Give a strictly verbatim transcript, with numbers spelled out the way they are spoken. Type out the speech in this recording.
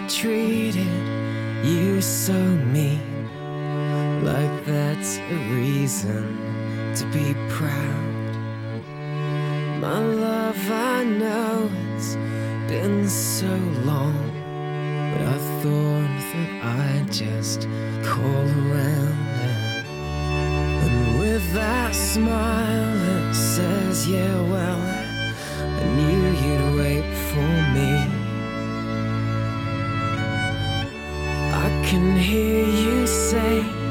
treated you so mean. Like that's a reason to be proud. My love, I know it's been so long, but I thought that I'd just call around and, and with that smile that says, yeah, well, I knew you'd wait for me. I can hear you say